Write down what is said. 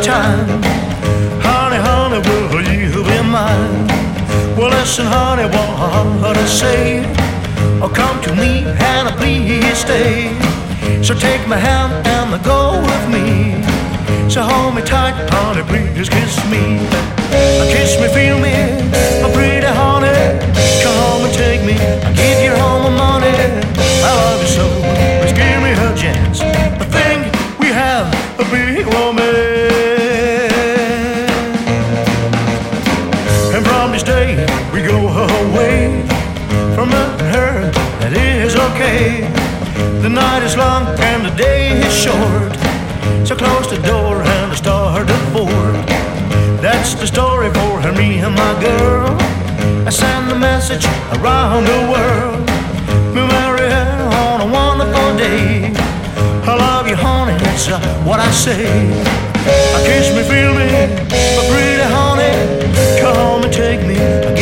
time. Honey, honey, will you be mine? Well, listen, honey, what I say. Oh, come to me and please stay. So take my hand and go with me. So hold me tight, honey, please kiss me. Kiss me, feel me, oh pretty honey. Come home and take me, I'll give you all my money. I love you so, please give me a chance. I think we have a big romance. And from this day we go away from her, that is okay. The night is long and the day is short, so close the door and start the board. That's the story for her, me and my girl. I send a message around the world. We'll marry her on a wonderful day. I love you, honey, that's what I say. Kiss me, feel me, but pretty honey, come home and take me.